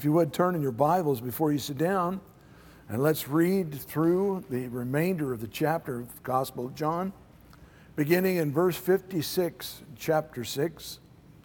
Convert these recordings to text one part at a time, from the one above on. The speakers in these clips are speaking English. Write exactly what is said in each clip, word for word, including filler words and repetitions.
you would turn in your Bibles before you sit down, and let's read through the remainder of the chapter of the Gospel of John, beginning in verse fifty-six, chapter six.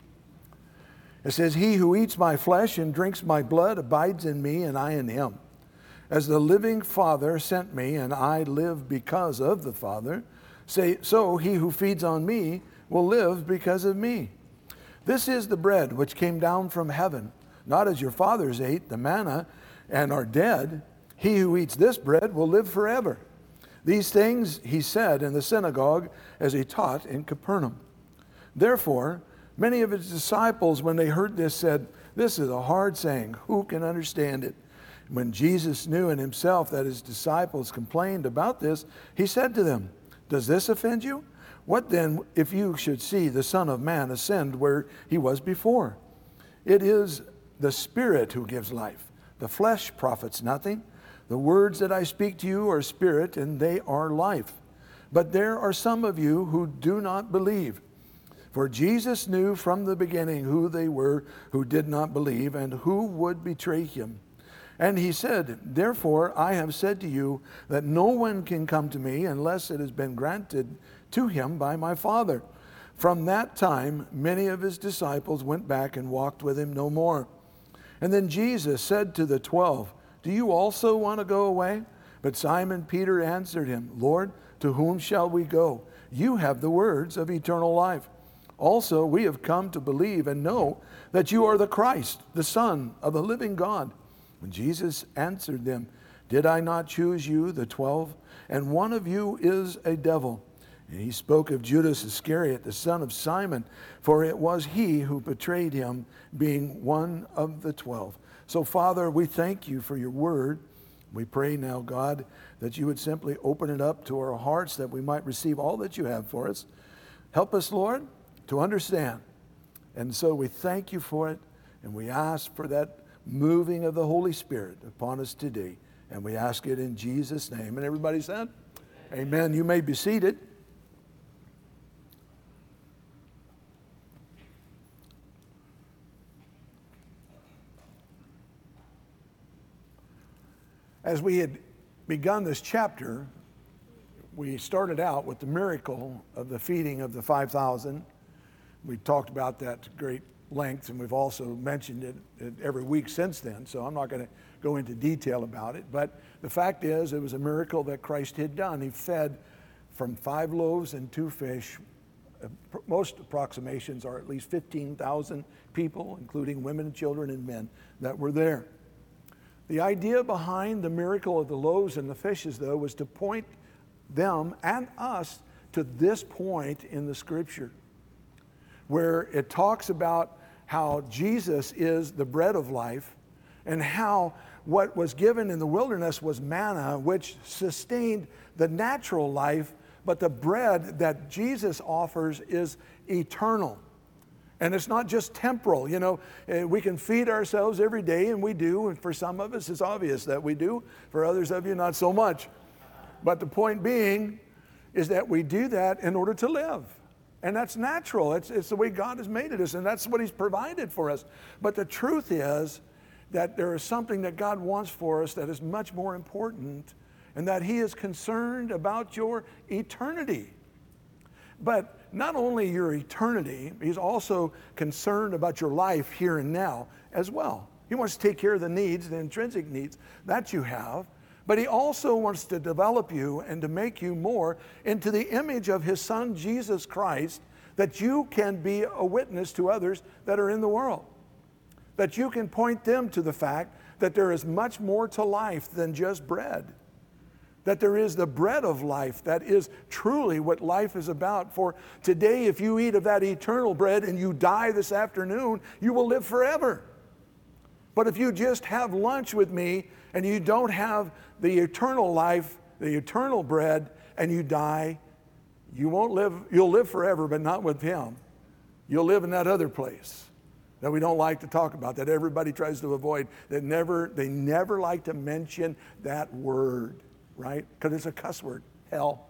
It says, "He who eats my flesh and drinks my blood abides in me, and I in him. As the living Father sent me, and I live because of the Father, say, so he who feeds on me will live because of me. This is the bread which came down from heaven, not as your fathers ate the manna and are dead. He who eats this bread will live forever." These things he said in the synagogue as he taught in Capernaum. Therefore, many of his disciples, when they heard this, said, "This is a hard saying. Who can understand it?" When Jesus knew in himself that his disciples complained about this, he said to them, "Does this offend you? What then if you should see the Son of Man ascend where he was before? It is the Spirit who gives life. The flesh profits nothing. The words that I speak to you are spirit, and they are life. But there are some of you who do not believe." For Jesus knew from the beginning who they were who did not believe and who would betray him. And he said, "Therefore I have said to you that no one can come to me unless it has been granted to him by my Father." From that time, many of his disciples went back and walked with him no more. And then Jesus said to the twelve, "Do you also want to go away?" But Simon Peter answered him, "Lord, to whom shall we go? You have the words of eternal life. Also, we have come to believe and know that you are the Christ, the Son of the living God." When Jesus answered them, "Did I not choose you, the twelve? And one of you is a devil." And he spoke of Judas Iscariot, the son of Simon, for it was he who betrayed him, being one of the twelve. So, Father, we thank you for your word. We pray now, God, that you would simply open it up to our hearts, that we might receive all that you have for us. Help us, Lord, to understand. And so we thank you for it, and we ask for that moving of the Holy Spirit upon us today. And we ask it in Jesus' name. And everybody said, Amen. Amen. You may be seated. As we had begun this chapter, we started out with the miracle of the feeding of the five thousand. We talked about that to great length, and we've also mentioned it every week since then, so I'm not going to go into detail about it. But the fact is, it was a miracle that Christ had done. He fed from five loaves and two fish. Most approximations are at least fifteen thousand people, including women and children and men, that were there. The idea behind the miracle of the loaves and the fishes, though, was to point them and us to this point in the Scripture, where it talks about how Jesus is the bread of life, and how what was given in the wilderness was manna, which sustained the natural life, but the bread that Jesus offers is eternal. And it's not just temporal. You know, we can feed ourselves every day, and we do, and for some of us it's obvious that we do. For others of you, not so much. But the point being is that we do that in order to live. And that's natural. It's, it's the way God has made it, and that's what he's provided for us. But the truth is that there is something that God wants for us that is much more important, and that he is concerned about your eternity. But not only your eternity, he's also concerned about your life here and now as well. He wants to take care of the needs, the intrinsic needs that you have, but he also wants to develop you and to make you more into the image of his Son, Jesus Christ, that you can be a witness to others that are in the world, that you can point them to the fact that there is much more to life than just bread, that there is the bread of life that is truly what life is about. For today, if you eat of that eternal bread and you die this afternoon, you will live forever. But if you just have lunch with me and you don't have the eternal life, the eternal bread, and you die, you won't live, you'll live forever, but not with him. You'll live in that other place that we don't like to talk about, that everybody tries to avoid, that never, they never like to mention that word, right? Because it's a cuss word, hell.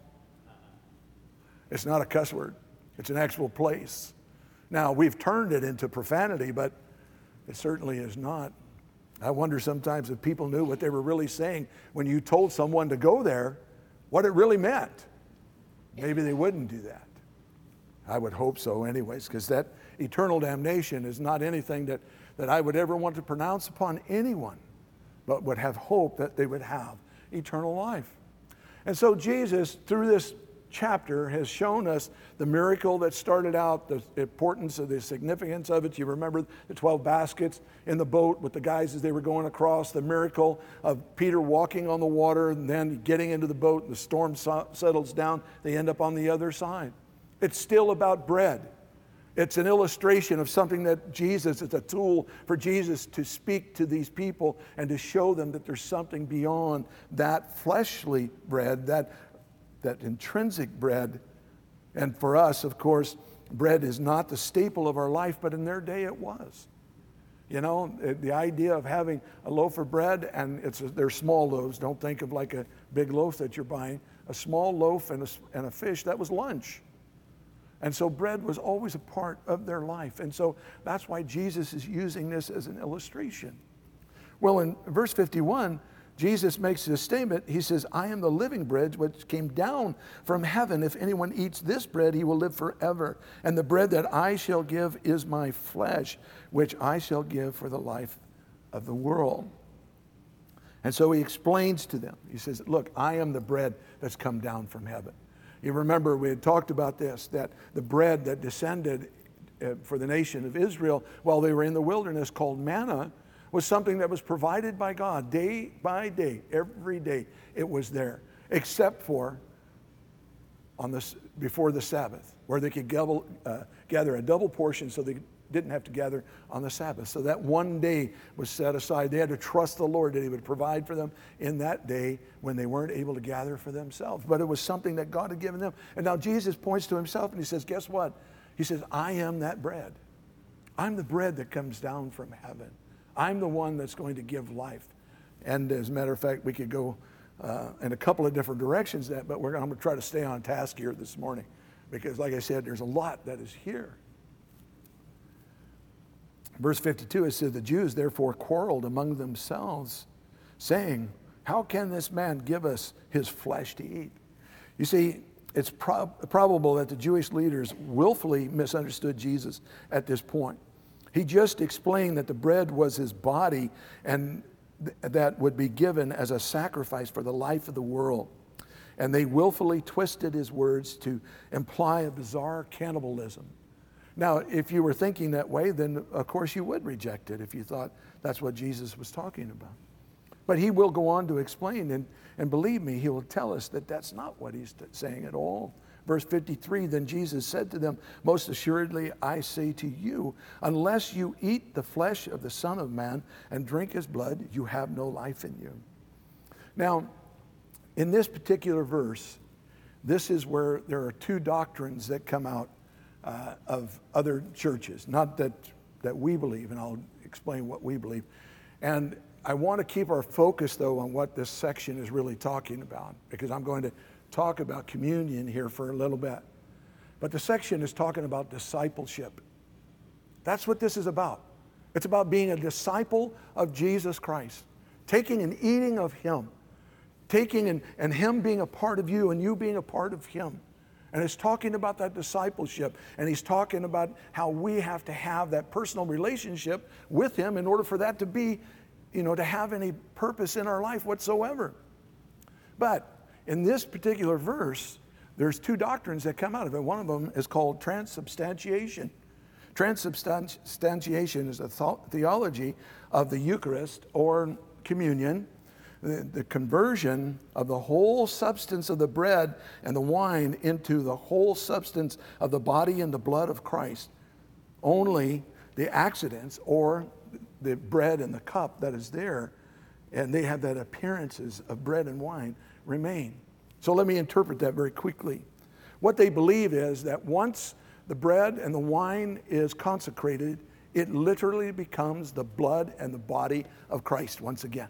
It's not a cuss word. It's an actual place. Now, we've turned it into profanity, but it certainly is not. I wonder sometimes if people knew what they were really saying when you told someone to go there, what it really meant. Maybe they wouldn't do that. I would hope so anyways, because that eternal damnation is not anything that, that I would ever want to pronounce upon anyone, but would have hope that they would have eternal life. And so Jesus, through this chapter, has shown us the miracle that started out, the importance of the significance of it. You remember the twelve baskets in the boat with the guys as they were going across, the miracle of Peter walking on the water and then getting into the boat, and the storm so- settles down, they end up on the other side. It's still about bread. It's an illustration of something that Jesus, it's a tool for Jesus to speak to these people and to show them that there's something beyond that fleshly bread, that that intrinsic bread. And for us, of course, bread is not the staple of our life, but in their day it was. You know, the idea of having a loaf of bread, and it's a, they're small loaves. Don't think of like a big loaf that you're buying. A small loaf and a, and a fish, that was lunch. And so bread was always a part of their life. And so that's why Jesus is using this as an illustration. Well, in verse fifty-one, Jesus makes this statement. He says, I am the living bread which came down from heaven. If anyone eats this bread, he will live forever. And the bread that I shall give is my flesh, which I shall give for the life of the world. And so he explains to them. He says, look, I am the bread that's come down from heaven. You remember we had talked about this, that the bread that descended uh, for the nation of Israel while they were in the wilderness, called manna, was something that was provided by God day by day, every day it was there, except for on this, before the Sabbath, where they could gather, uh, gather a double portion so they didn't have to gather on the Sabbath. So that one day was set aside. They had to trust the Lord that he would provide for them in that day when they weren't able to gather for themselves. But it was something that God had given them. And now Jesus points to himself and he says, guess what? He says, I am that bread. I'm the bread that comes down from heaven. I'm the one that's going to give life. And as a matter of fact, we could go uh, in a couple of different directions, that, but we're, I'm going to try to stay on task here this morning because, like I said, there's a lot that is here. Verse fifty-two, it says, the Jews therefore quarreled among themselves, saying, how can this man give us his flesh to eat? You see, it's prob- probable that the Jewish leaders willfully misunderstood Jesus at this point. He just explained that the bread was his body and th- that would be given as a sacrifice for the life of the world. And they willfully twisted his words to imply a bizarre cannibalism. Now, if you were thinking that way, then of course you would reject it if you thought that's what Jesus was talking about. But he will go on to explain, and, and believe me, he will tell us that that's not what he's t- saying at all. Verse fifty-three, then Jesus said to them, most assuredly I say to you, unless you eat the flesh of the Son of Man and drink his blood, you have no life in you. Now, in this particular verse, this is where there are two doctrines that come out uh, of other churches, not that, that we believe, and I'll explain what we believe. And I want to keep our focus, though, on what this section is really talking about, because I'm going to talk about communion here for a little bit. But the section is talking about discipleship. That's what this is about. It's about being a disciple of Jesus Christ, taking and eating of him, taking and, and him being a part of you and you being a part of him. And it's talking about that discipleship, and he's talking about how we have to have that personal relationship with him in order for that to be, you know, to have any purpose in our life whatsoever. But in this particular verse, there's two doctrines that come out of it. One of them is called transubstantiation. Transubstantiation is a th- theology of the Eucharist or communion, the, the conversion of the whole substance of the bread and the wine into the whole substance of the body and the blood of Christ. Only the accidents or the bread and the cup that is there, and they have that appearances of bread and wine, remain. So let me interpret that very quickly. What they believe is that once the bread and the wine is consecrated, it literally becomes the blood and the body of Christ once again.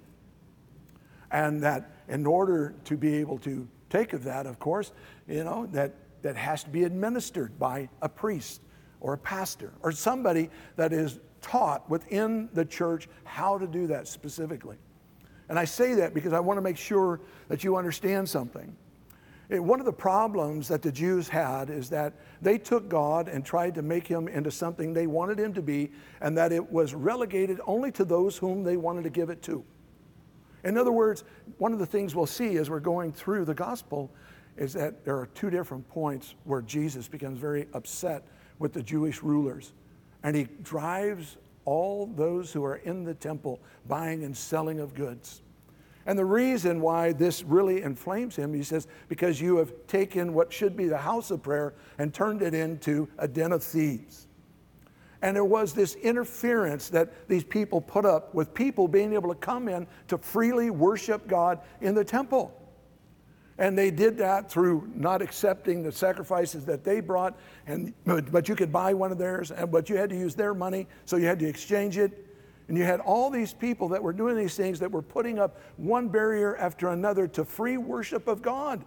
And that in order to be able to take of that, of course, you know, that, that has to be administered by a priest or a pastor or somebody that is taught within the church how to do that specifically. And I say that because I want to make sure that you understand something. It, one of the problems that the Jews had is that they took God and tried to make him into something they wanted him to be, and that it was relegated only to those whom they wanted to give it to. In other words, one of the things we'll see as we're going through the gospel is that there are two different points where Jesus becomes very upset with the Jewish rulers. And he drives all those who are in the temple buying and selling of goods. And the reason why this really inflames him, he says, because you have taken what should be the house of prayer and turned it into a den of thieves. And there was this interference that these people put up with people being able to come in to freely worship God in the temple. And they did that through not accepting the sacrifices that they brought, and but you could buy one of theirs, and but you had to use their money, so you had to exchange it. And you had all these people that were doing these things that were putting up one barrier after another to free worship of God.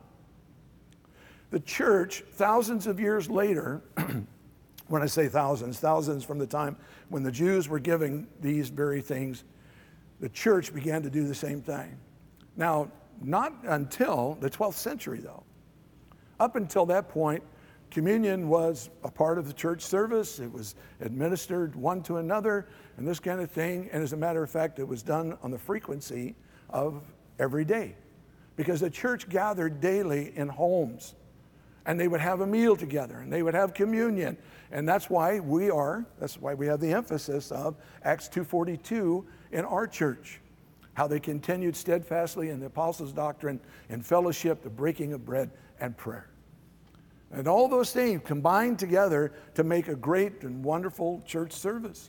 The church, thousands of years later, when I say thousands, thousands from the time when the Jews were giving these very things, the church began to do the same thing. Now, not until the twelfth century, though. Up until that point, communion was a part of the church service. It was administered one to another and this kind of thing. And as a matter of fact, it was done on the frequency of every day, because the church gathered daily in homes, and they would have a meal together, and they would have communion. And that's why we are, that's why we have the emphasis of Acts two forty-two in our church. How they continued steadfastly in the apostles' doctrine and fellowship, the breaking of bread, and prayer. And all those things combined together to make a great and wonderful church service.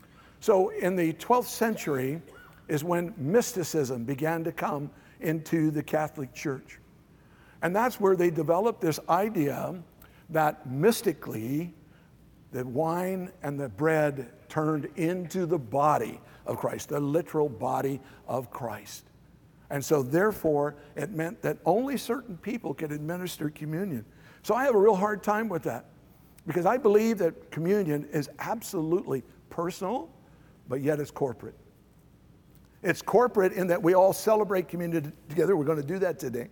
So in the twelfth century is when mysticism began to come into the Catholic Church. And that's where they developed this idea that mystically the wine and the bread turned into the body of Christ, the literal body of Christ. And so therefore, it meant that only certain people could administer communion. So I have a real hard time with that, because I believe that communion is absolutely personal, but yet it's corporate. It's corporate in that we all celebrate communion together. We're going to do that today.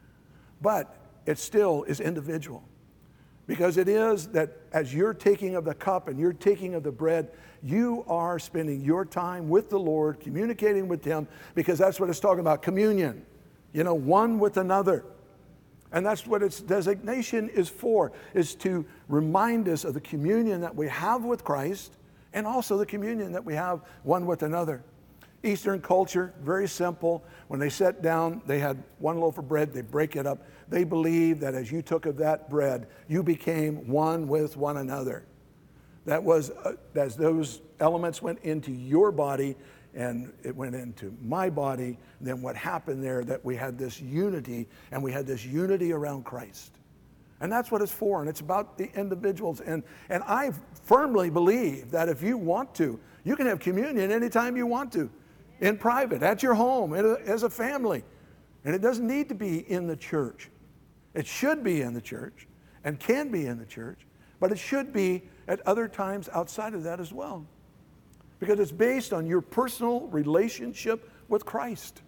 But it still is individual. Because it is that as you're taking of the cup and you're taking of the bread, you are spending your time with the Lord, communicating with him, because that's what it's talking about, communion. You know, one with another. And that's what its designation is for, is to remind us of the communion that we have with Christ, and also the communion that we have one with another. Eastern culture, very simple. When they sat down, they had one loaf of bread, they break it up. They believed that as you took of that bread, you became one with one another. That was, uh, as those elements went into your body and it went into my body, then what happened there, that we had this unity, and we had this unity around Christ. And that's what it's for, and it's about the individuals. And, and I firmly believe that if you want to, you can have communion anytime you want to, in private, at your home, as a family. And it doesn't need to be in the church. It should be in the church and can be in the church, but it should be at other times outside of that as well. Because it's based on your personal relationship with Christ.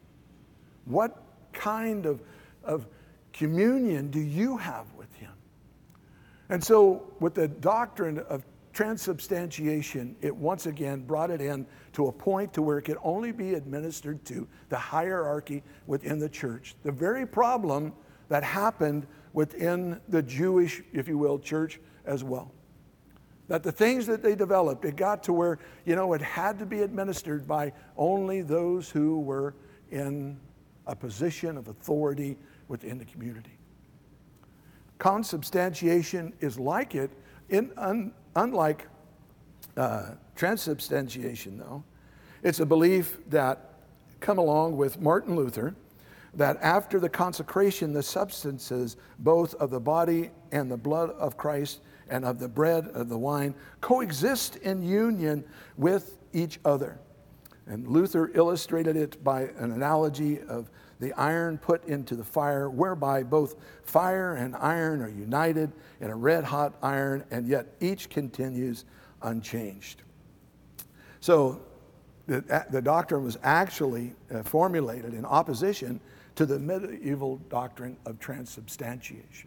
What kind of, of communion do you have with him? And so with the doctrine of transubstantiation, it once again brought it in to a point to where it could only be administered to the hierarchy within the church. The very problem that happened within the Jewish, if you will, church as well. That the things that they developed, it got to where, you know, it had to be administered by only those who were in a position of authority within the community. Consubstantiation is like it, in, un, unlike uh, transubstantiation, though. It's a belief that come along with Martin Luther, that after the consecration, the substances, both of the body and the blood of Christ and of the bread of the wine, coexist in union with each other. And Luther illustrated it by an analogy of the iron put into the fire, whereby both fire and iron are united in a red-hot iron, and yet each continues unchanged. So the, the doctrine was actually uh, formulated in opposition to the medieval doctrine of transubstantiation.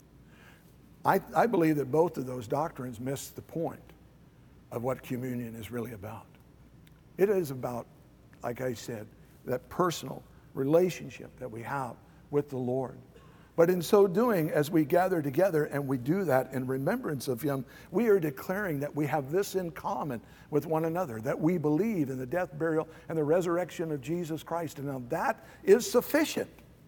I, I believe that both of those doctrines miss the point of what communion is really about. It is about, like I said, that personal relationship that we have with the Lord. But in so doing, as we gather together and we do that in remembrance of Him, we are declaring that we have this in common with one another, that we believe in the death, burial, and the resurrection of Jesus Christ. And now that is sufficient.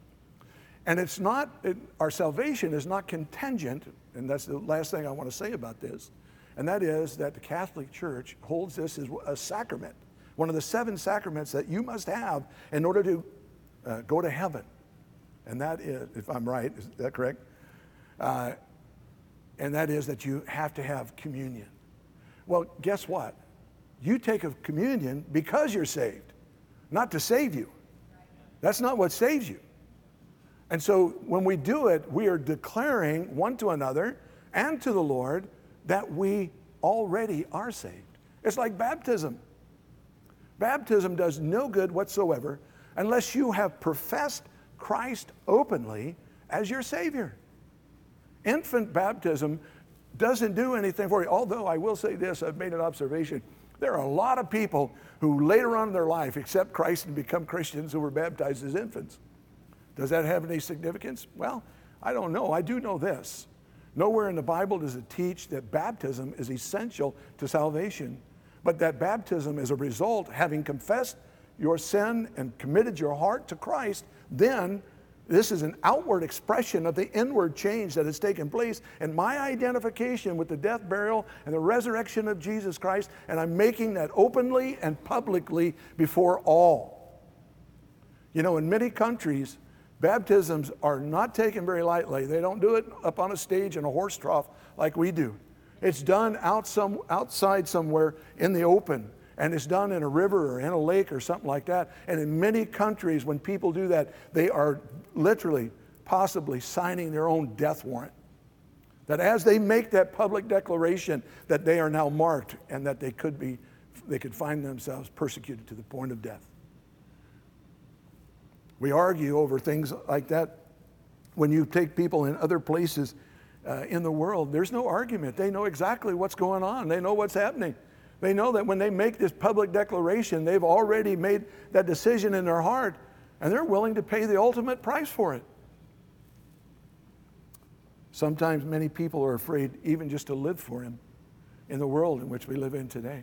And it's not, it, our salvation is not contingent, and that's the last thing I want to say about this, and that is that the Catholic Church holds this as a sacrament, one of the seven sacraments that you must have in order to uh, go to heaven. And that is, if I'm right, is that correct? Uh, and that is that you have to have communion. Well, guess what? You take a communion because you're saved, not to save you. That's not what saves you. And so when we do it, we are declaring one to another and to the Lord that we already are saved. It's like baptism. Baptism does no good whatsoever unless you have professed Christ openly as your Savior. Infant baptism doesn't do anything for you. Although I will say this, I've made an observation. There are a lot of people who later on in their life accept Christ and become Christians who were baptized as infants. Does that have any significance? Well, I don't know. I do know this. Nowhere in the Bible does it teach that baptism is essential to salvation, but that baptism is a result, having confessed your sin and committed your heart to Christ, then this is an outward expression of the inward change that has taken place and my identification with the death, burial, and the resurrection of Jesus Christ, and I'm making that openly and publicly before all. You know, in many countries, baptisms are not taken very lightly. They don't do it up on a stage in a horse trough like we do. It's done out some, outside somewhere in the open. And it's done in a river or in a lake or something like that. And in many countries, when people do that, they are literally, possibly signing their own death warrant. That as they make that public declaration that they are now marked and that they could be, they could find themselves persecuted to the point of death. We argue over things like that. When you take people in other places uh, in the world, there's no argument. They know exactly what's going on. They know what's happening. They know that when they make this public declaration, they've already made that decision in their heart, and they're willing to pay the ultimate price for it. Sometimes many people are afraid even just to live for Him in the world in which we live in today.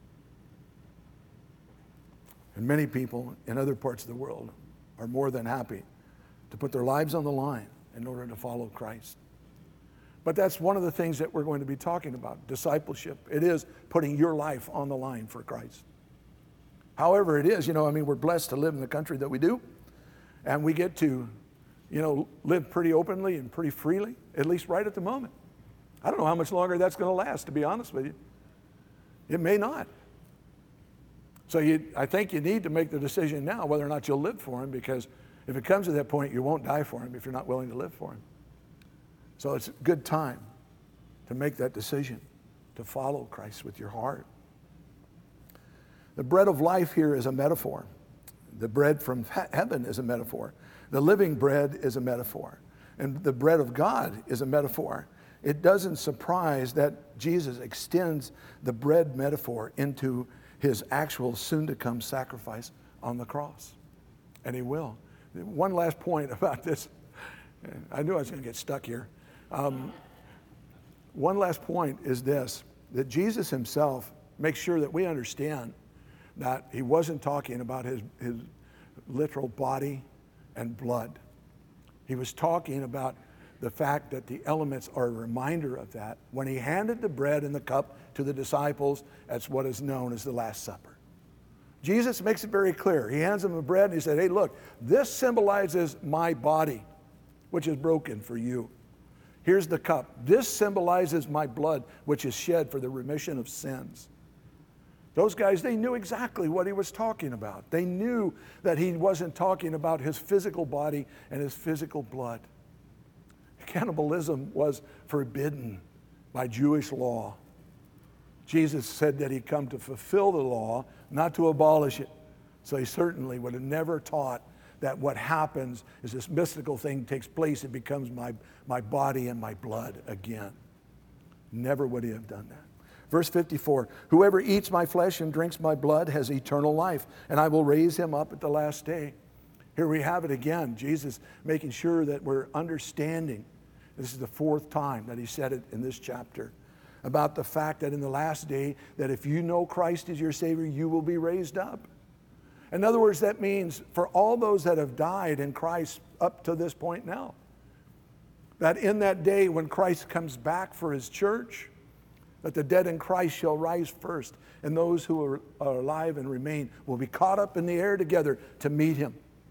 And many people in other parts of the world are more than happy to put their lives on the line in order to follow Christ. But that's one of the things that we're going to be talking about, discipleship. It is putting your life on the line for Christ. However it is, you know, I mean, we're blessed to live in the country that we do, and we get to, you know, live pretty openly and pretty freely, at least right at the moment. I don't know how much longer that's going to last, to be honest with you. It may not. So you, I think you need to make the decision now whether or not you'll live for Him, because if it comes to that point, you won't die for Him if you're not willing to live for Him. So it's a good time to make that decision, to follow Christ with your heart. The bread of life here is a metaphor. The bread from heaven is a metaphor. The living bread is a metaphor. And the bread of God is a metaphor. It doesn't surprise that Jesus extends the bread metaphor into His actual soon-to-come sacrifice on the cross. And He will. One last point about this. I knew I was going to get stuck here. Um, one last point is this, that Jesus Himself makes sure that we understand that He wasn't talking about his, his literal body and blood. He was talking about the fact that the elements are a reminder of that. When He handed the bread and the cup to the disciples, that's what is known as the Last Supper. Jesus makes it very clear. He hands them the bread and He said, hey, look, this symbolizes my body, which is broken for you. Here's the cup. This symbolizes my blood, which is shed for the remission of sins. Those guys, they knew exactly what He was talking about. They knew that He wasn't talking about His physical body and His physical blood. Cannibalism was forbidden by Jewish law. Jesus said that he'd come to fulfill the law, not to abolish it. So he certainly would have never taught that what happens is this mystical thing takes place, it becomes my, my body and my blood again. Never would he have done that. Verse fifty-four, whoever eats my flesh and drinks my blood has eternal life, and I will raise him up at the last day. Here we have it again, Jesus making sure that we're understanding. This is the fourth time that he said it in this chapter, about the fact that in the last day, that if you know Christ as your Savior, you will be raised up. In other words, that means for all those that have died in Christ up to this point now, that in that day when Christ comes back for his church, that the dead in Christ shall rise first, and those who are, are alive and remain will be caught up in the air together to meet him.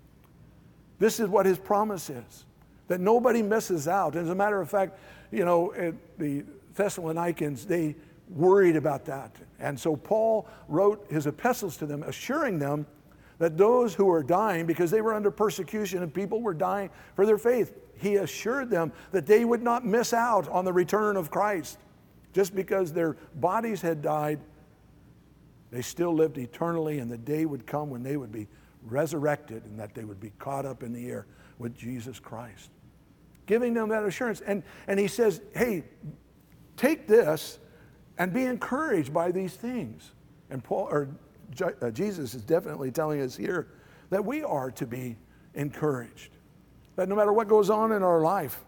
This is what his promise is, that nobody misses out. As a matter of fact, you know, it, the Thessalonians, they worried about that. And so Paul wrote his epistles to them, assuring them that those who were dying, because they were under persecution and people were dying for their faith, he assured them that they would not miss out on the return of Christ. Just because their bodies had died, they still lived eternally, and the day would come when they would be resurrected and that they would be caught up in the air with Jesus Christ. Giving them that assurance. And, and he says, hey, take this and be encouraged by these things. And Paul, or uh, Jesus is definitely telling us here that we are to be encouraged. That no matter what goes on in our life,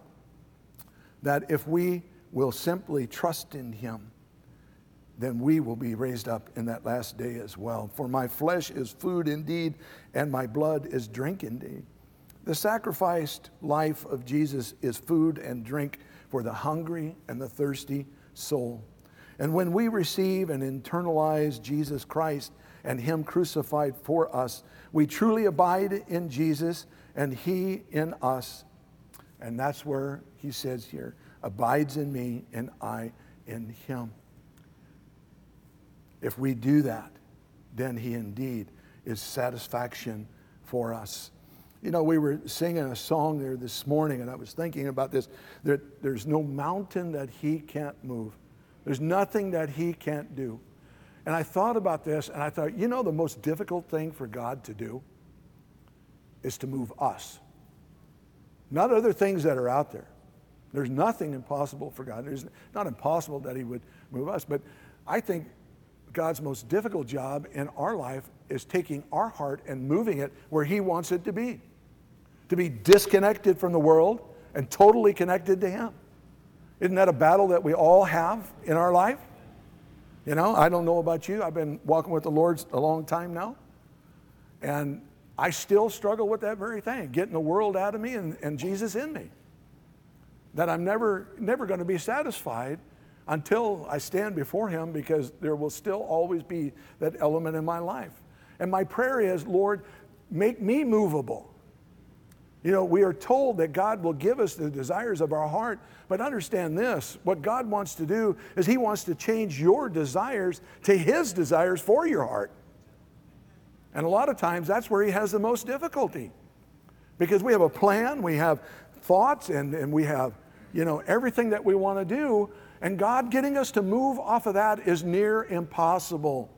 that if we will simply trust in him, then we will be raised up in that last day as well. For my flesh is food indeed, and my blood is drink indeed. The sacrificed life of Jesus is food and drink for the hungry and the thirsty soul. And when we receive and internalize Jesus Christ and him crucified for us, we truly abide in Jesus and he in us. And that's where he says here, abides in me and I in him. If we do that, then he indeed is satisfaction for us. You know, we were singing a song there this morning, and I was thinking about this, that there's no mountain that he can't move. There's nothing that he can't do. And I thought about this, and I thought, you know, the most difficult thing for God to do is to move us. Not other things that are out there. There's nothing impossible for God. It's not impossible that he would move us, but I think God's most difficult job in our life is taking our heart and moving it where he wants it to be. To be disconnected from the world and totally connected to him. Isn't that a battle that we all have in our life? You know, I don't know about you. I've been walking with the Lord a long time now. And I still struggle with that very thing, getting the world out of me and, and Jesus in me. That I'm never, never going to be satisfied until I stand before him, because there will still always be that element in my life. And my prayer is, Lord, make me movable. You know, we are told that God will give us the desires of our heart, but understand this, what God wants to do is he wants to change your desires to his desires for your heart. And a lot of times that's where he has the most difficulty, because we have a plan, we have thoughts, and, and we have, you know, everything that we want to do, and God getting us to move off of that is near impossible.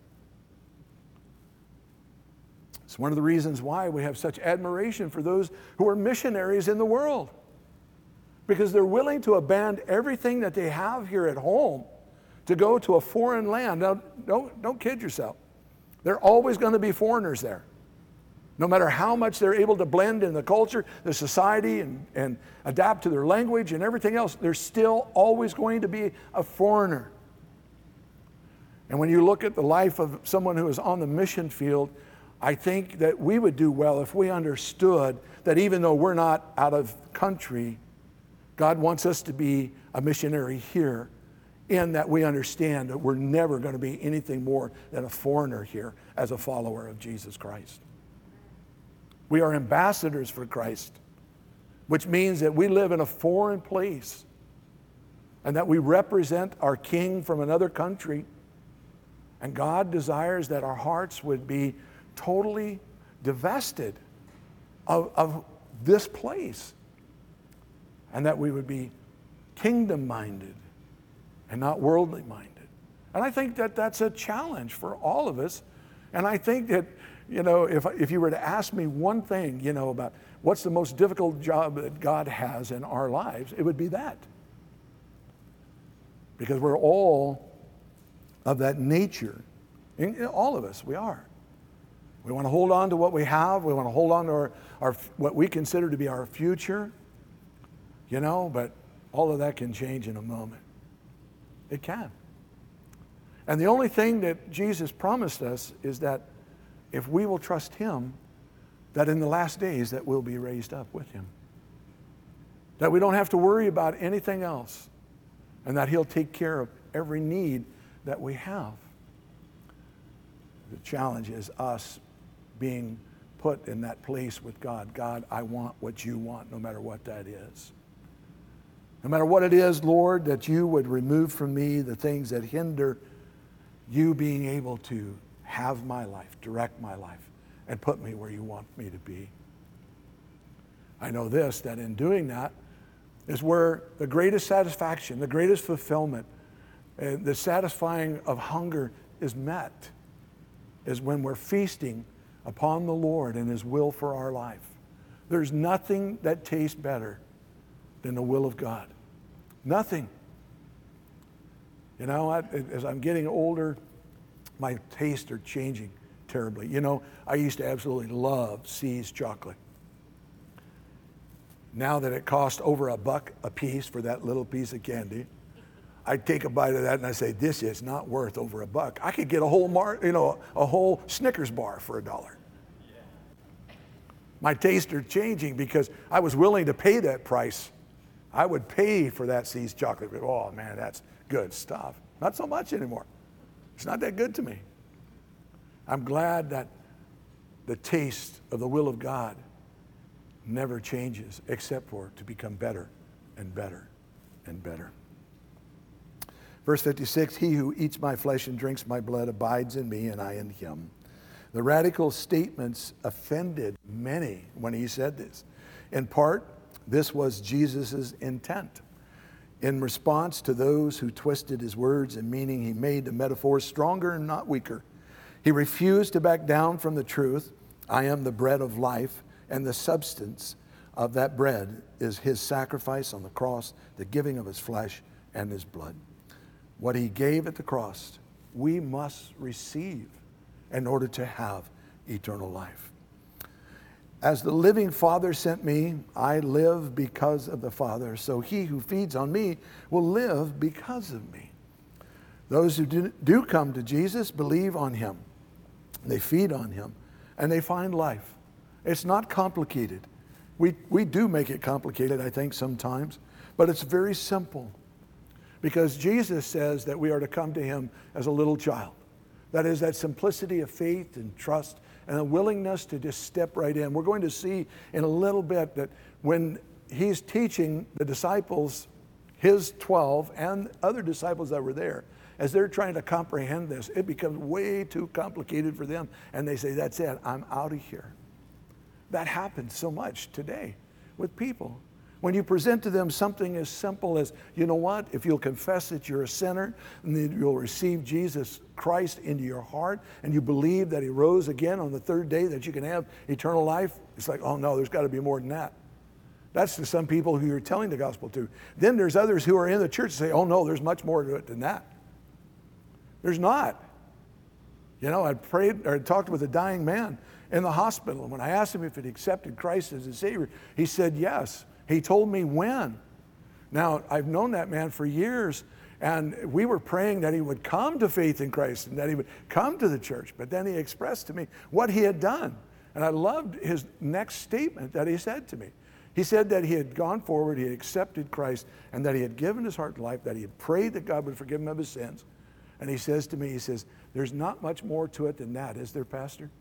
It's one of the reasons why we have such admiration for those who are missionaries in the world, because they're willing to abandon everything that they have here at home to go to a foreign land. Now, don't, don't kid yourself. There are always going to be foreigners there. No matter how much they're able to blend in the culture, the society, and, and adapt to their language and everything else, there's still always going to be a foreigner. And when you look at the life of someone who is on the mission field, I think that we would do well if we understood that even though we're not out of country, God wants us to be a missionary here, in that we understand that we're never going to be anything more than a foreigner here as a follower of Jesus Christ. We are ambassadors for Christ, which means that we live in a foreign place and that we represent our King from another country. And God desires that our hearts would be totally divested of, of this place, and that we would be kingdom-minded and not worldly-minded. And I think that that's a challenge for all of us. And I think that, you know, if, if you were to ask me one thing, you know, about what's the most difficult job that God has in our lives, it would be that. Because we're all of that nature. In, in all of us, we are. We want to hold on to what we have. We want to hold on to our, our, what we consider to be our future. You know, but all of that can change in a moment. It can. And the only thing that Jesus promised us is that if we will trust him, that in the last days that we'll be raised up with him. That we don't have to worry about anything else, and that he'll take care of every need that we have. The challenge is us being put in that place with God. God, I want what you want, no matter what that is. No matter what it is, Lord, that you would remove from me the things that hinder you being able to have my life, direct my life, and put me where you want me to be. I know this, that in doing that is where the greatest satisfaction, the greatest fulfillment, uh, the satisfying of hunger is met, is when we're feasting upon the Lord and his will for our life. There's nothing that tastes better than the will of God. Nothing. You know, I, as I'm getting older, my tastes are changing terribly. You know, I used to absolutely love See's chocolate. Now that it costs over a buck a piece for that little piece of candy, I take a bite of that and I say, this is not worth over a buck. I could get a whole mar, you know, a whole Snickers bar for a dollar. My tastes are changing because I was willing to pay that price. I would pay for that See's chocolate. Oh man, that's good stuff. Not so much anymore. It's not that good to me. I'm glad that the taste of the will of God never changes except for to become better and better and better. Verse fifty-six, he who eats my flesh and drinks my blood abides in me and I in him. The radical statements offended many when he said this. In part, this was Jesus' intent. In response to those who twisted his words and meaning, he made the metaphor stronger and not weaker. He refused to back down from the truth. I am the bread of life, and the substance of that bread is his sacrifice on the cross, the giving of his flesh and his blood. What he gave at the cross, we must receive in order to have eternal life. As the living Father sent me, I live because of the Father. So he who feeds on me will live because of me. Those who do, do come to Jesus believe on him. They feed on him and they find life. It's not complicated. We, we do make it complicated, I think, sometimes, but it's very simple. Because Jesus says that we are to come to him as a little child. That is, that simplicity of faith and trust and a willingness to just step right in. We're going to see in a little bit that when he's teaching the disciples, his twelve and other disciples that were there, as they're trying to comprehend this, it becomes way too complicated for them. And they say, that's it, I'm out of here. That happens so much today with people. When you present to them something as simple as, you know what, if you'll confess that you're a sinner and that you'll receive Jesus Christ into your heart and you believe that he rose again on the third day that you can have eternal life, it's like, oh no, there's got to be more than that. That's to some people who you're telling the gospel to. Then there's others who are in the church and say, oh no, there's much more to it than that. There's not. You know, I prayed or I talked with a dying man in the hospital, and when I asked him if he'd accepted Christ as his Savior, he said yes. He told me when. Now, I've known that man for years, and we were praying that he would come to faith in Christ and that he would come to the church. But then he expressed to me what he had done. And I loved his next statement that he said to me. He said that he had gone forward, he had accepted Christ, and that he had given his heart to life, that he had prayed that God would forgive him of his sins. And he says to me, he says, there's not much more to it than that, is there, Pastor?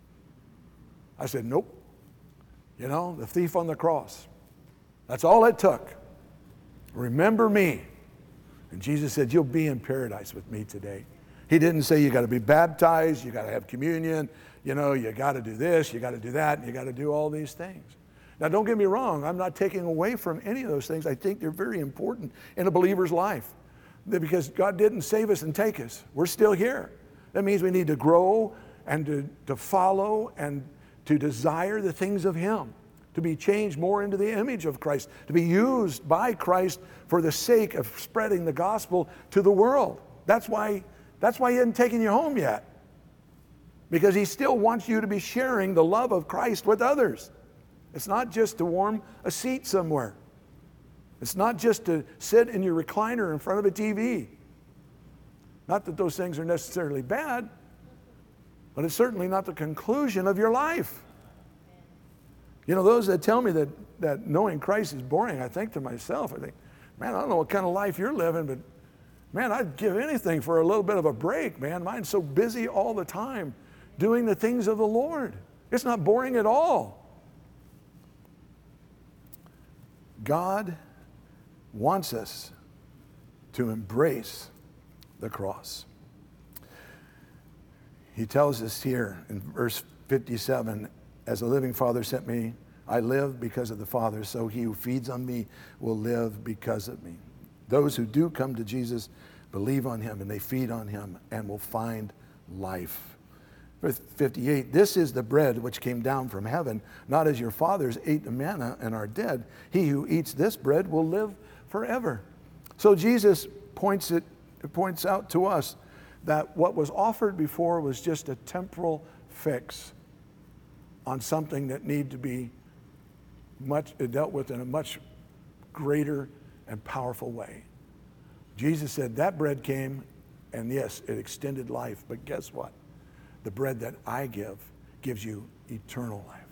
I said, nope. You know, the thief on the cross. That's all it took. Remember me. And Jesus said, you'll be in paradise with me today. He didn't say you got to be baptized, you got to have communion, you know, you got to do this, you got to do that, and you got to do all these things. Now, don't get me wrong. I'm not taking away from any of those things. I think they're very important in a believer's life. because God didn't save us and take us. We're still here. That means we need to grow and to, to follow and to desire the things of Him, to be changed more into the image of Christ, to be used by Christ for the sake of spreading the gospel to the world. That's why, that's why He hasn't taken you home yet, because He still wants you to be sharing the love of Christ with others. It's not just to warm a seat somewhere. It's not just to sit in your recliner in front of a T V. Not that those things are necessarily bad, but it's certainly not the conclusion of your life. You know, those that tell me that, that knowing Christ is boring, I think to myself, I think, man, I don't know what kind of life you're living, but man, I'd give anything for a little bit of a break, man. Mine's so busy all the time doing the things of the Lord. It's not boring at all. God wants us to embrace the cross. He tells us here in verse fifty-seven, as the living Father sent me, I live because of the Father, so he who feeds on me will live because of me. Those who do come to Jesus believe on him and they feed on him and will find life. Verse fifty-eight, this is the bread which came down from heaven, not as your fathers ate the manna and are dead. He who eats this bread will live forever. So Jesus points it points out to us that what was offered before was just a temporal fix on something that needed to be much dealt with in a much greater and powerful way. Jesus said that bread came, and yes, it extended life, but guess what? The bread that I give gives you eternal life.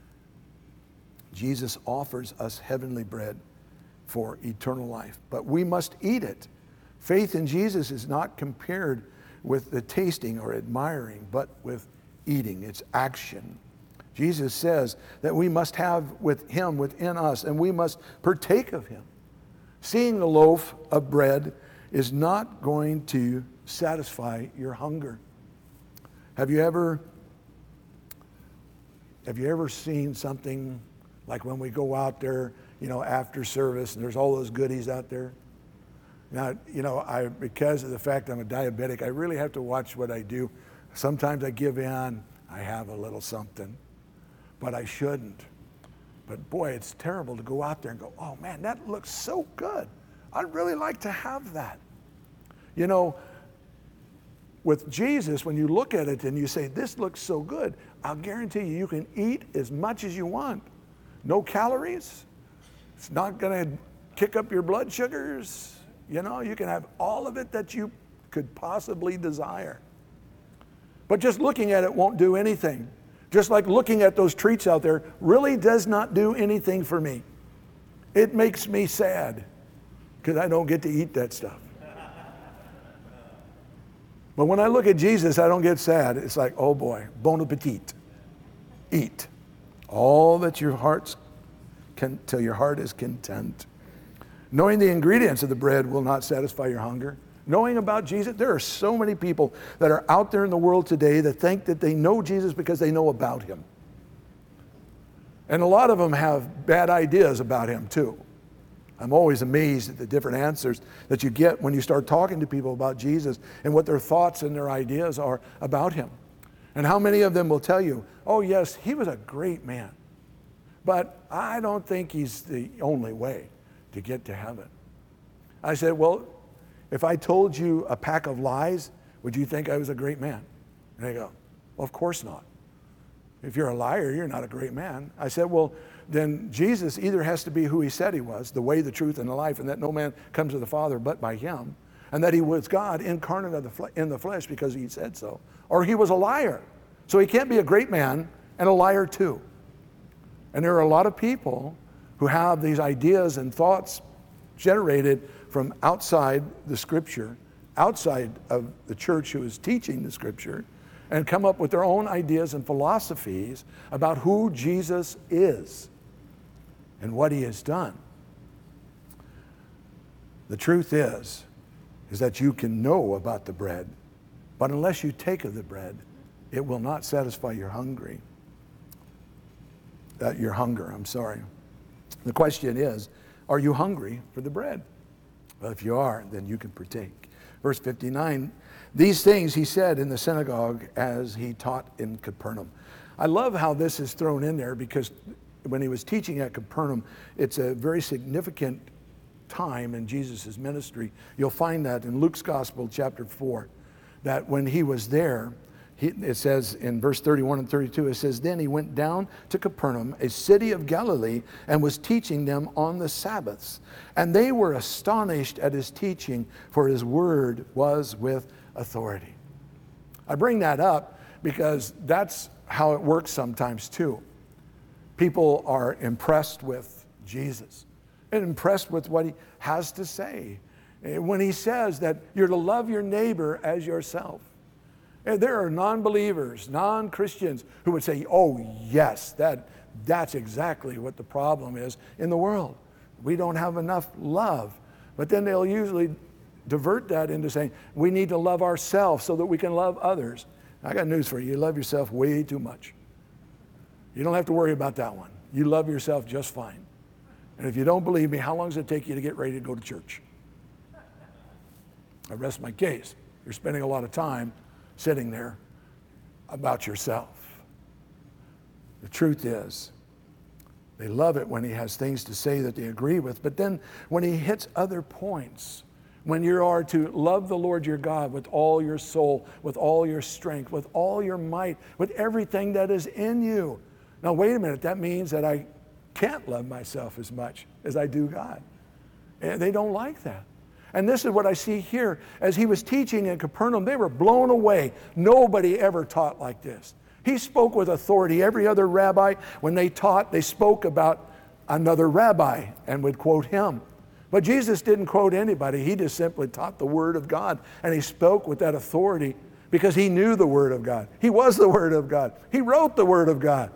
Jesus offers us heavenly bread for eternal life, but we must eat it. Faith in Jesus is not compared with the tasting or admiring, but with eating. It's action. Jesus says that we must have with him within us, and we must partake of him. Seeing the loaf of bread is not going to satisfy your hunger. Have you ever, have you ever seen something like when we go out there, you know, after service, and there's all those goodies out there? Now, you know, I, because of the fact I'm a diabetic, I really have to watch what I do. Sometimes I give in, I have a little something, but I shouldn't. But boy, it's terrible to go out there and go, oh man, that looks so good. I'd really like to have that. You know, with Jesus, when you look at it and you say, this looks so good, I'll guarantee you, you can eat as much as you want. No calories. It's not going to kick up your blood sugars. You know, you can have all of it that you could possibly desire. But just looking at it won't do anything. Just like looking at those treats out there really does not do anything for me. It makes me sad because I don't get to eat that stuff. But when I look at Jesus, I don't get sad. It's like, oh boy, bon appetit. Eat all that your hearts can, till your heart is content. Knowing the ingredients of the bread will not satisfy your hunger. Knowing about Jesus, there are so many people that are out there in the world today that think that they know Jesus because they know about him. And a lot of them have bad ideas about him too. I'm always amazed at the different answers that you get when you start talking to people about Jesus and what their thoughts and their ideas are about him. And how many of them will tell you, oh yes, he was a great man, but I don't think he's the only way to get to heaven. I said, well, if I told you a pack of lies, would you think I was a great man? And they go, well, of course not. If you're a liar, you're not a great man. I said, well, then Jesus either has to be who he said he was, the way, the truth, and the life, and that no man comes to the Father but by him, and that he was God incarnate of the fle- in the flesh because he said so, or he was a liar. So he can't be a great man and a liar too. And there are a lot of people who have these ideas and thoughts generated from outside the Scripture, outside of the church who is teaching the Scripture, and come up with their own ideas and philosophies about who Jesus is and what he has done. The truth is, is that you can know about the bread, but unless you take of the bread, it will not satisfy your hungry, uh, your hunger, I'm sorry. The question is, are you hungry for the bread? Well, if you are, then you can partake. Verse fifty-nine, these things he said in the synagogue as he taught in Capernaum. I love how this is thrown in there, because when he was teaching at Capernaum, it's a very significant time in Jesus' ministry. You'll find that in Luke's Gospel, chapter four, that when he was there, he, it says in verse thirty-one and thirty-two, it says, then he went down to Capernaum, a city of Galilee, and was teaching them on the Sabbaths. And they were astonished at his teaching, for his word was with authority. I bring that up because that's how it works sometimes too. People are impressed with Jesus and impressed with what he has to say. When he says that you're to love your neighbor as yourself. And there are non-believers, non-Christians who would say, oh yes, that, that's exactly what the problem is in the world. We don't have enough love. But then they'll usually divert that into saying, we need to love ourselves so that we can love others. I got news for you. You love yourself way too much. You don't have to worry about that one. You love yourself just fine. And if you don't believe me, how long does it take you to get ready to go to church? I rest my case. You're spending a lot of time sitting there about yourself. The truth is, they love it when he has things to say that they agree with, but then when he hits other points, when you are to love the Lord your God with all your soul, with all your strength, with all your might, with everything that is in you. Now, wait a minute, that means that I can't love myself as much as I do God. And they don't like that. And this is what I see here. As he was teaching in Capernaum, they were blown away. Nobody ever taught like this. He spoke with authority. Every other rabbi, when they taught, they spoke about another rabbi and would quote him. But Jesus didn't quote anybody. He just simply taught the Word of God. And he spoke with that authority because he knew the Word of God. He was the Word of God. He wrote the Word of God.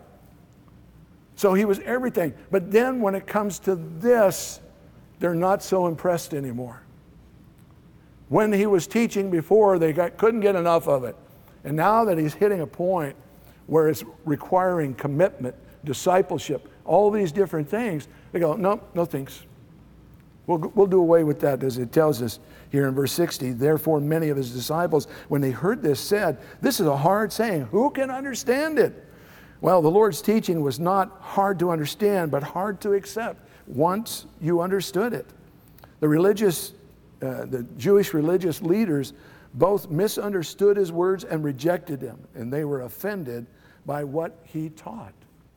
So he was everything. But then when it comes to this, they're not so impressed anymore. When he was teaching before, they got, couldn't get enough of it. And now that he's hitting a point where it's requiring commitment, discipleship, all these different things, they go, no, no thanks. We'll, we'll do away with that, as it tells us here in verse sixty. Therefore, many of his disciples, when they heard this, said, this is a hard saying. Who can understand it? Well, the Lord's teaching was not hard to understand, but hard to accept once you understood it. The religious, uh, the Jewish religious leaders both misunderstood his words and rejected him, and they were offended by what he taught.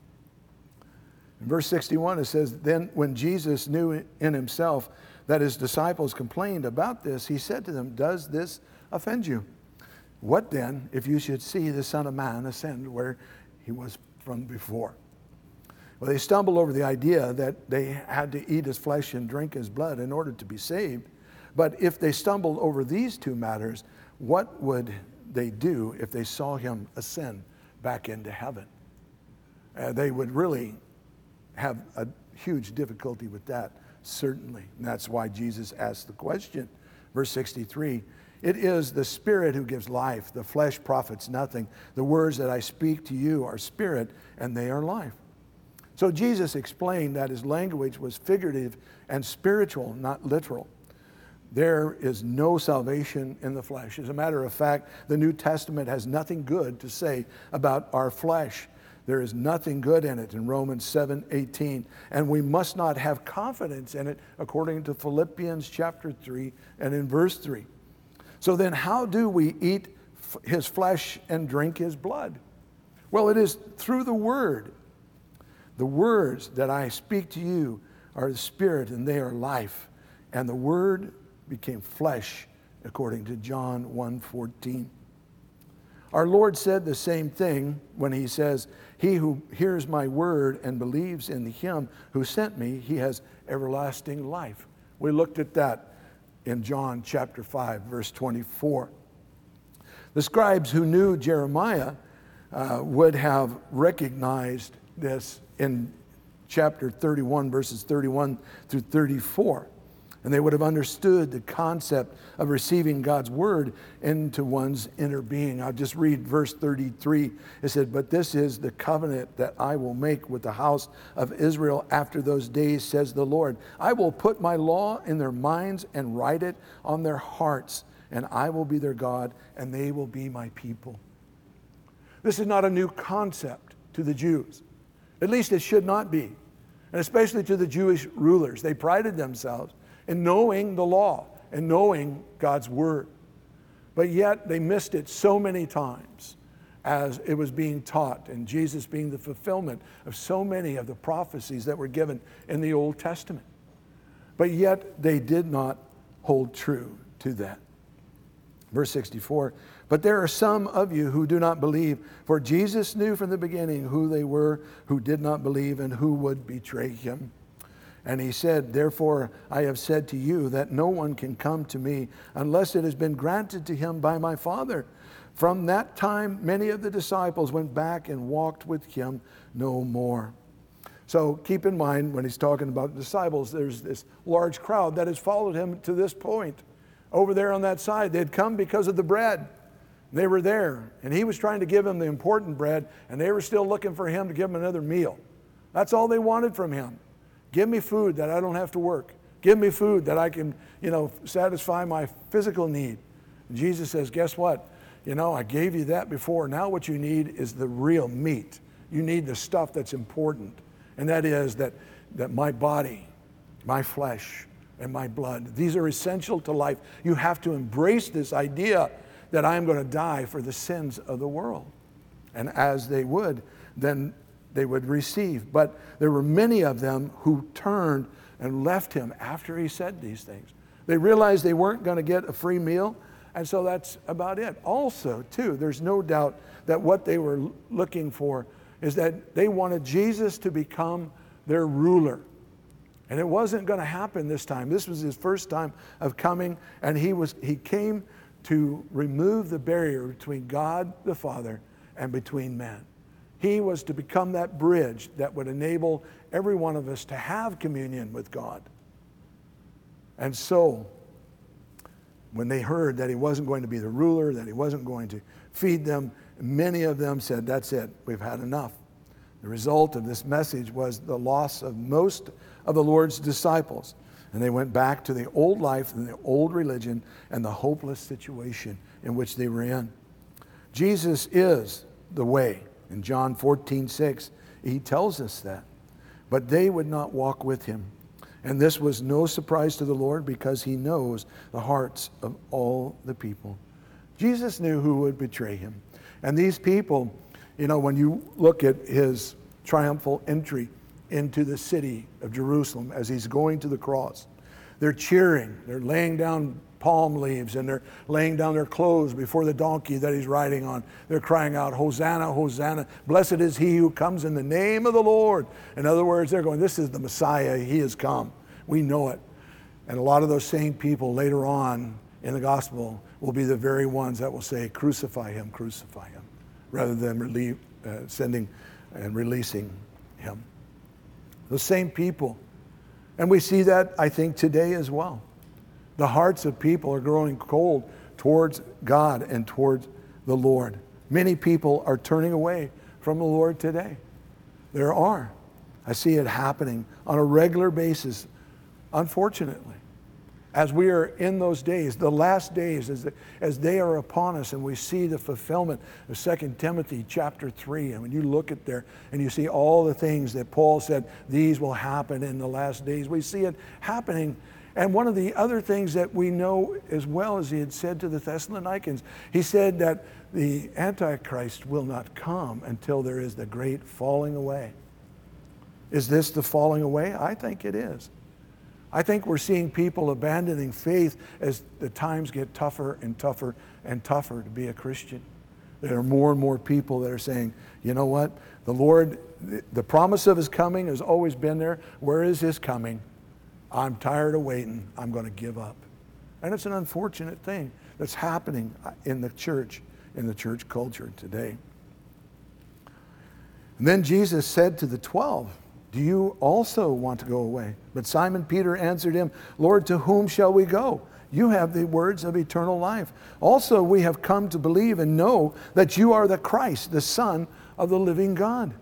In verse sixty-one, it says, then when Jesus knew in himself that his disciples complained about this, he said to them, does this offend you? What then if you should see the Son of Man ascend where he was from before? Well, they stumbled over the idea that they had to eat his flesh and drink his blood in order to be saved. But if they stumbled over these two matters, what would they do if they saw him ascend back into heaven? Uh, they would really have a huge difficulty with that, certainly. And that's why Jesus asked the question. Verse sixty-three, it is the Spirit who gives life. The flesh profits nothing. The words that I speak to you are spirit, and they are life. So Jesus explained that his language was figurative and spiritual, not literal. There is no salvation in the flesh. As a matter of fact, the New Testament has nothing good to say about our flesh. There is nothing good in it in Romans seven eighteen. And we must not have confidence in it according to Philippians chapter three and in verse three. So then how do we eat his flesh and drink his blood? Well, it is through the word. The words that I speak to you are the spirit and they are life. And the word became flesh according to John one fourteen. Our Lord said the same thing when he says, he who hears my word and believes in him who sent me, he has everlasting life. We looked at that in John chapter five, verse twenty-four. The scribes who knew Jeremiah uh, would have recognized this in chapter thirty-one, verses thirty-one through thirty-four. And they would have understood the concept of receiving God's word into one's inner being. I'll just read verse thirty-three. It said, "But this is the covenant that I will make with the house of Israel after those days, says the Lord. I will put my law in their minds and write it on their hearts, and I will be their God, and they will be my people." This is not a new concept to the Jews. At least it should not be. And especially to the Jewish rulers. They prided themselves in knowing the law and knowing God's word. But yet they missed it so many times as it was being taught, and Jesus being the fulfillment of so many of the prophecies that were given in the Old Testament. But yet they did not hold true to that. Verse sixty-four, "But there are some of you who do not believe, for Jesus knew from the beginning who they were who did not believe and who would betray him. And he said, therefore I have said to you that no one can come to me unless it has been granted to him by my Father. From that time, many of the disciples went back and walked with him no more." So keep in mind, when he's talking about disciples, there's this large crowd that has followed him to this point. Over there on that side, they had come because of the bread. They were there, and he was trying to give them the important bread, and they were still looking for him to give them another meal. That's all they wanted from him. Give me food that I don't have to work. Give me food that I can, you know, satisfy my physical need. And Jesus says, guess what? You know, I gave you that before. Now what you need is the real meat. You need the stuff that's important. And that is that, that my body, my flesh, and my blood, these are essential to life. You have to embrace this idea that I am going to die for the sins of the world. And as they would, then they would receive. But there were many of them who turned and left him after he said these things. They realized they weren't going to get a free meal, and so that's about it. Also, too, there's no doubt that what they were looking for is that they wanted Jesus to become their ruler. And it wasn't going to happen this time. This was his first time of coming, and he was he came to remove the barrier between God the Father and between man. He was to become that bridge that would enable every one of us to have communion with God. And so, when they heard that he wasn't going to be the ruler, that he wasn't going to feed them, many of them said, that's it, we've had enough. The result of this message was the loss of most of the Lord's disciples. And they went back to the old life and the old religion and the hopeless situation in which they were in. Jesus is the way. In John fourteen six, he tells us that. But they would not walk with him. And this was no surprise to the Lord because he knows the hearts of all the people. Jesus knew who would betray him. And these people, you know, when you look at his triumphal entry into the city of Jerusalem as he's going to the cross, they're cheering, they're laying down palm leaves, and they're laying down their clothes before the donkey that he's riding on. They're crying out, Hosanna, Hosanna, blessed is he who comes in the name of the Lord. In other words, they're going, this is the Messiah, he has come. We know it. And a lot of those same people later on in the gospel will be the very ones that will say, crucify him, crucify him, rather than relieve, uh, sending and releasing him. Those same people. And we see that, I think, today as well. The hearts of people are growing cold towards God and towards the Lord. Many people are turning away from the Lord today. There are. I see it happening on a regular basis, unfortunately. As we are in those days, the last days, as, the, as they are upon us, and we see the fulfillment of Second Timothy chapter three, and when you look at there and you see all the things that Paul said, these will happen in the last days, we see it happening. And one of the other things that we know as well, as he had said to the Thessalonians, he said that the Antichrist will not come until there is the great falling away. Is this the falling away? I think it is. I think we're seeing people abandoning faith as the times get tougher and tougher and tougher to be a Christian. There are more and more people that are saying, you know what? The Lord, the promise of his coming has always been there. Where is his coming? I'm tired of waiting. I'm going to give up. And it's an unfortunate thing that's happening in the church, in the church culture today. And then Jesus said to the twelve, do you also want to go away? But Simon Peter answered him, Lord, to whom shall we go? You have the words of eternal life. Also, we have come to believe and know that you are the Christ, the Son of the living God.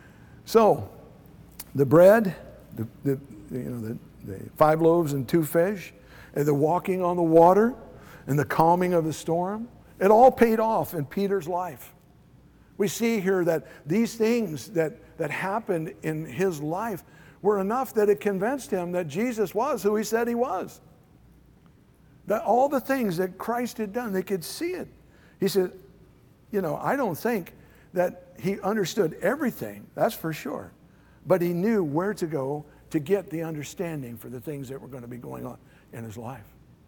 So, the bread, the, the, you know, the, the five loaves and two fish, and the walking on the water, and the calming of the storm, it all paid off in Peter's life. We see here that these things that, that happened in his life were enough that it convinced him that Jesus was who he said he was. That all the things that Christ had done, they could see it. He said, you know, I don't think that he understood everything, that's for sure. But he knew where to go to get the understanding for the things that were going to be going on in his life.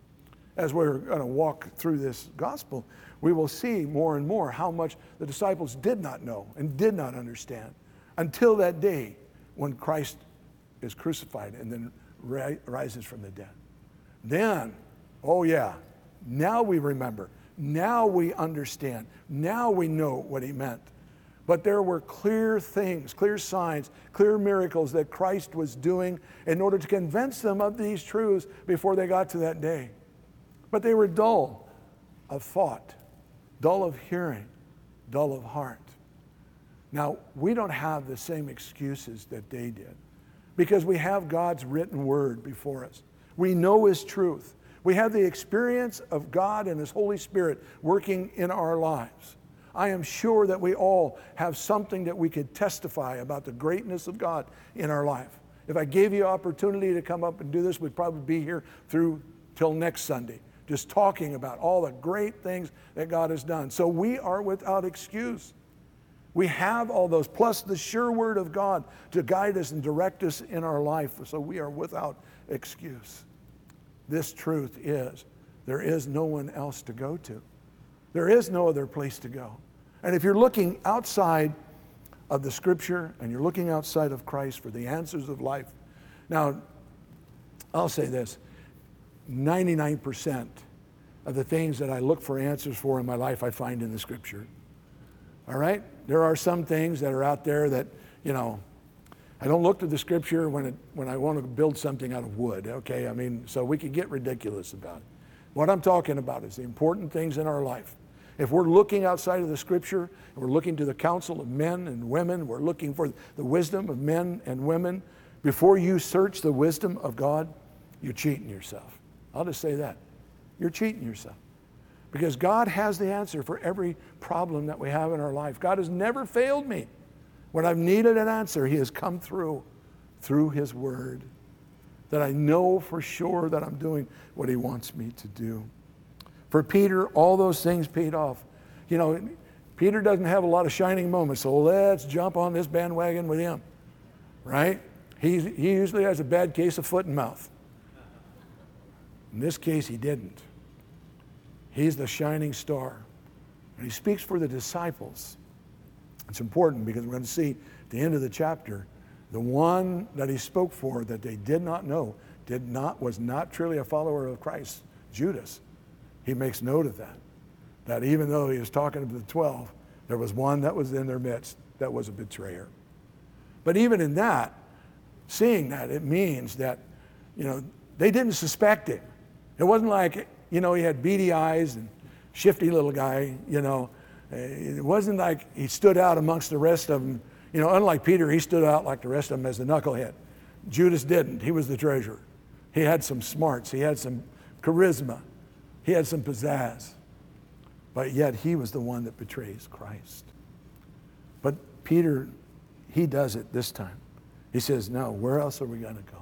As we're going to walk through this gospel, we will see more and more how much the disciples did not know and did not understand until that day when Christ is crucified and then ri- rises from the dead. Then, oh yeah, now we remember. Now we understand. Now we know what he meant. But there were clear things, clear signs, clear miracles that Christ was doing in order to convince them of these truths before they got to that day. But they were dull of thought, dull of hearing, dull of heart. Now, we don't have the same excuses that they did because we have God's written word before us. We know his truth. We have the experience of God and his Holy Spirit working in our lives. I am sure that we all have something that we could testify about the greatness of God in our life. If I gave you opportunity to come up and do this, we'd probably be here through till next Sunday, just talking about all the great things that God has done. So we are without excuse. We have all those, plus the sure word of God to guide us and direct us in our life. So we are without excuse. This truth is, there is no one else to go to. There is no other place to go. And if you're looking outside of the Scripture and you're looking outside of Christ for the answers of life, now, I'll say this, ninety-nine percent of the things that I look for answers for in my life I find in the Scripture. All right? There are some things that are out there that, you know, I don't look to the Scripture when, it, when I want to build something out of wood, okay? I mean, so we can get ridiculous about it. What I'm talking about is the important things in our life. If we're looking outside of the Scripture, and we're looking to the counsel of men and women, we're looking for the wisdom of men and women, before you search the wisdom of God, you're cheating yourself. I'll just say that. You're cheating yourself. Because God has the answer for every problem that we have in our life. God has never failed me. When I've needed an answer, he has come through, through his word, that I know for sure that I'm doing what he wants me to do. For Peter, all those things paid off. You know, Peter doesn't have a lot of shining moments, so let's jump on this bandwagon with him, right? He, he usually has a bad case of foot and mouth. In this case, he didn't. He's the shining star. And he speaks for the disciples. It's important because we're going to see at the end of the chapter, the one that he spoke for that they did not know, did not, was not truly a follower of Christ, Judas. He makes note of that. That even though he was talking to the twelve, there was one that was in their midst that was a betrayer. But even in that, seeing that, it means that, you know, they didn't suspect him. It wasn't like, you know, he had beady eyes and shifty little guy, you know. It wasn't like he stood out amongst the rest of them. You know, unlike Peter, he stood out like the rest of them as the knucklehead. Judas didn't. He was the treasurer. He had some smarts. He had some charisma. He had some pizzazz. But yet he was the one that betrays Christ. But Peter, he does it this time. He says, no, where else are we going to go?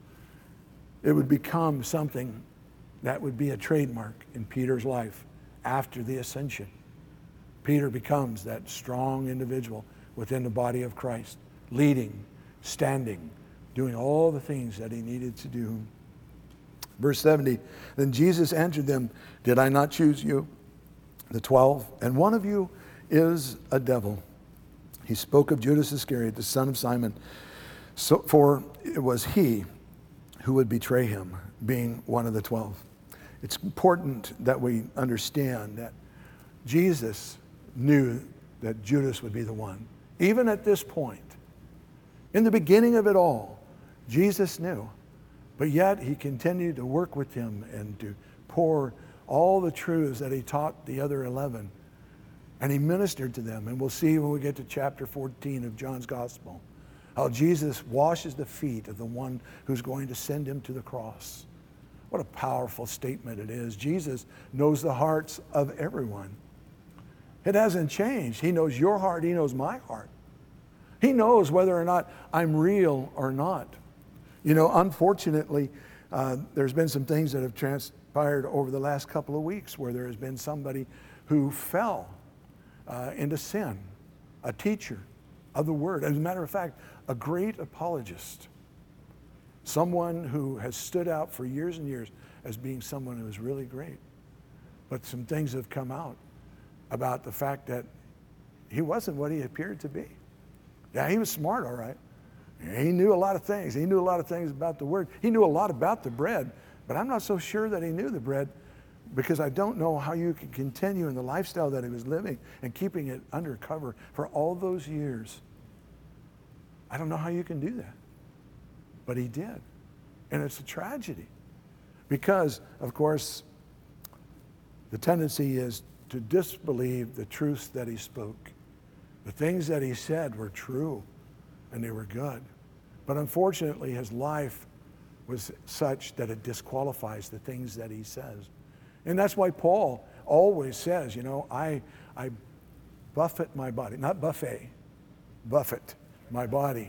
It would become something that would be a trademark in Peter's life after the ascension. Peter becomes that strong individual within the body of Christ, leading, standing, doing all the things that he needed to do. Verse seventy, then Jesus answered them, did I not choose you, the twelve, and one of you is a devil? He spoke of Judas Iscariot, the son of Simon, so, for it was he who would betray him, being one of the twelve. It's important that we understand that Jesus knew that Judas would be the one. Even at this point, In the beginning of it all, Jesus knew. But yet he continued to work with him and to pour all the truths that he taught the other eleven. And he ministered to them. And we'll see when we get to chapter fourteen of John's Gospel how Jesus washes the feet of the one who's going to send him to the cross. What a powerful statement it is. Jesus knows the hearts of everyone. It hasn't changed. He knows your heart. He knows my heart. He knows whether or not I'm real or not. You know, unfortunately, uh, there's been some things that have transpired over the last couple of weeks where there has been somebody who fell uh, into sin, a teacher of the Word. As a matter of fact, a great apologist, someone who has stood out for years and years as being someone who is really great. But some things have come out about the fact that he wasn't what he appeared to be. Yeah, he was smart, all right. He knew a lot of things. He knew a lot of things about the Word. He knew a lot about the bread, but I'm not so sure that he knew the bread, because I don't know how you can continue in the lifestyle that he was living and keeping it undercover for all those years. I don't know how you can do that, but he did. And it's a tragedy because, of course, the tendency is to disbelieve the truths that he spoke. The things that he said were true and they were good. But unfortunately, his life was such that it disqualifies the things that he says. And that's why Paul always says, you know, I, I buffet my body, not buffet, buffet my body,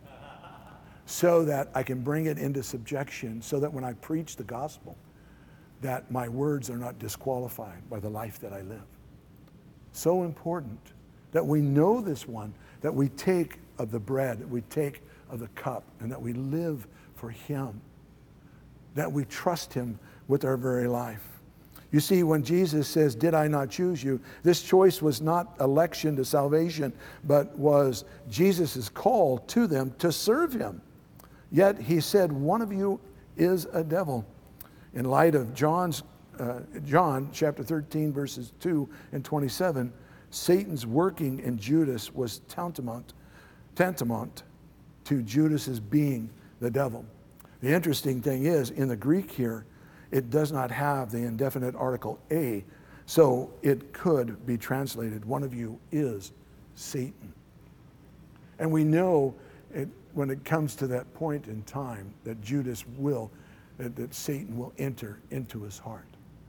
so that I can bring it into subjection, so that when I preach the gospel, that my words are not disqualified by the life that I live. So important that we know this one, that we take of the bread, that we take of the cup, and that we live for him, that we trust him with our very life. You see, when Jesus says, "Did I not choose you?" this choice was not election to salvation, but was Jesus' call to them to serve him. Yet he said, "One of you is a devil." In light of John's, uh, John chapter thirteen, verses two and twenty-seven, Satan's working in Judas was tantamount, tantamount to Judas's being the devil. The interesting thing is, in the Greek here, it does not have the indefinite article a, so it could be translated, "One of you is Satan." And we know it, when it comes to that point in time that Judas will, that, that Satan will enter into his heart.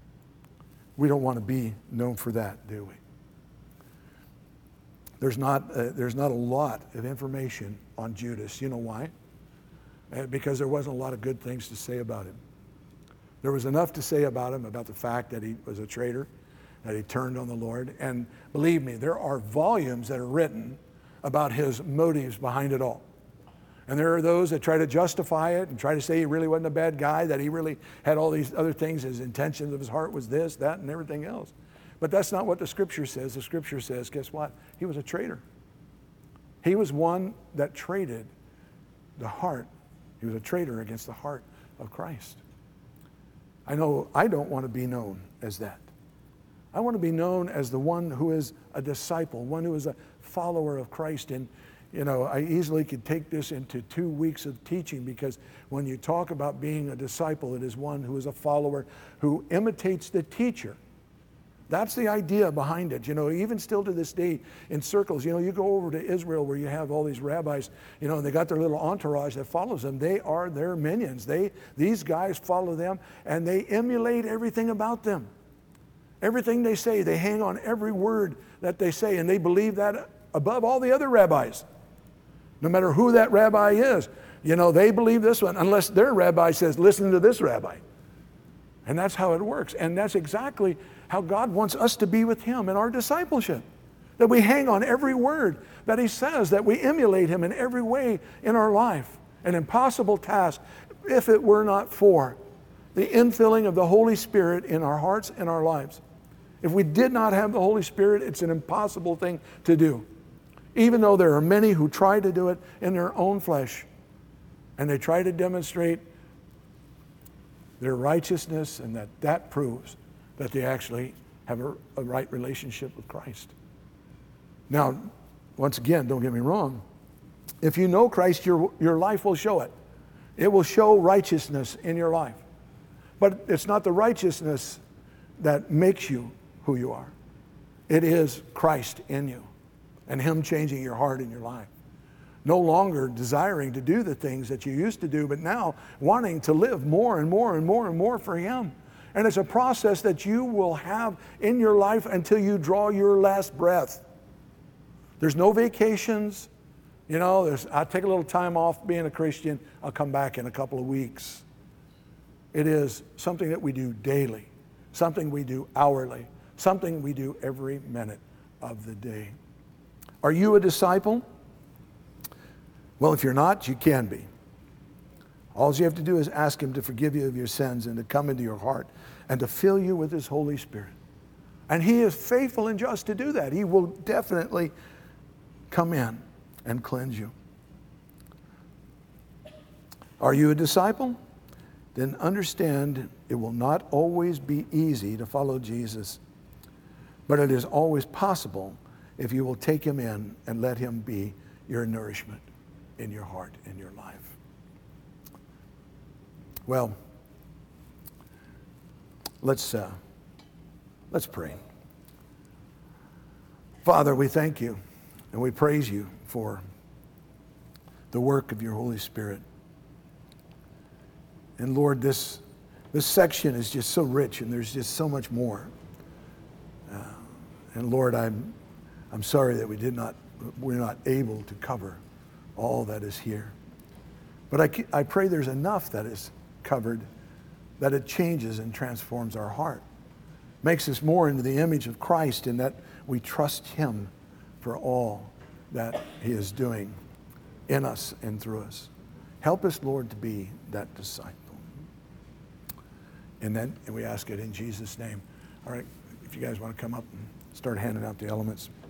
We don't want to be known for that, do we? There's not, uh, there's not a lot of information on Judas. You know why? Uh, because there wasn't a lot of good things to say about him. There was enough to say about him, about the fact that he was a traitor, that he turned on the Lord. And believe me, there are volumes that are written about his motives behind it all. And there are those that try to justify it and try to say he really wasn't a bad guy, that he really had all these other things. His intentions of his heart was this, that, and everything else. But that's not what the Scripture says. The Scripture says, guess what? He was a traitor. He was one that traded the heart. He was a traitor against the heart of Christ. I know I don't want to be known as that. I want to be known as the one who is a disciple, one who is a follower of Christ. And, you know, I easily could take this into two weeks of teaching, because when you talk about being a disciple, it is one who is a follower who imitates the teacher. That's the idea behind it. You know, even still to this day in circles, you know, you go over to Israel where you have all these rabbis, you know, and they got their little entourage that follows them. They are their minions. They, these guys follow them and they emulate everything about them. Everything they say, they hang on every word that they say, and they believe that above all the other rabbis. No matter who that rabbi is, you know, they believe this one unless their rabbi says, listen to this rabbi. And that's how it works. And that's exactly how God wants us to be with him in our discipleship. That we hang on every word that he says, that we emulate him in every way in our life. An impossible task if it were not for the infilling of the Holy Spirit in our hearts and our lives. If we did not have the Holy Spirit, it's an impossible thing to do. Even though there are many who try to do it in their own flesh, and they try to demonstrate their righteousness, and that that proves that they actually have a, a right relationship with Christ. Now, once again, don't get me wrong, If you know Christ, your, your life will show it. It will show righteousness in your life. But it's not the righteousness that makes you who you are. It is Christ in you and Him changing your heart and your life. No longer desiring to do the things that you used to do, but now wanting to live more and more and more and more for Him. And it's a process that you will have in your life until you draw your last breath. There's no vacations. You know, there's, I take a little time off being a Christian. I'll come back in a couple of weeks. It is something that we do daily, something we do hourly, something we do every minute of the day. Are you a disciple? Well, if you're not, you can be. All you have to do is ask Him to forgive you of your sins and to come into your heart and to fill you with His Holy Spirit. And He is faithful and just to do that. He will definitely come in and cleanse you. Are you a disciple? Then understand it will not always be easy to follow Jesus, but it is always possible if you will take Him in and let Him be your nourishment in your heart, in your life. Well, let's uh, let's pray. Father, we thank You and we praise You for the work of Your Holy Spirit. And Lord, this this section is just so rich, and there's just so much more. Uh, and Lord, I'm I'm sorry that we did not we're not able to cover all that is here. But I I pray there's enough that is covered that it changes and transforms our heart, makes us more into the image of Christ, and that we trust Him for all that He is doing in us and through us. Help us, Lord, to be that disciple. And then and we ask it in Jesus' name. All right, if you guys want to come up and start handing out the elements.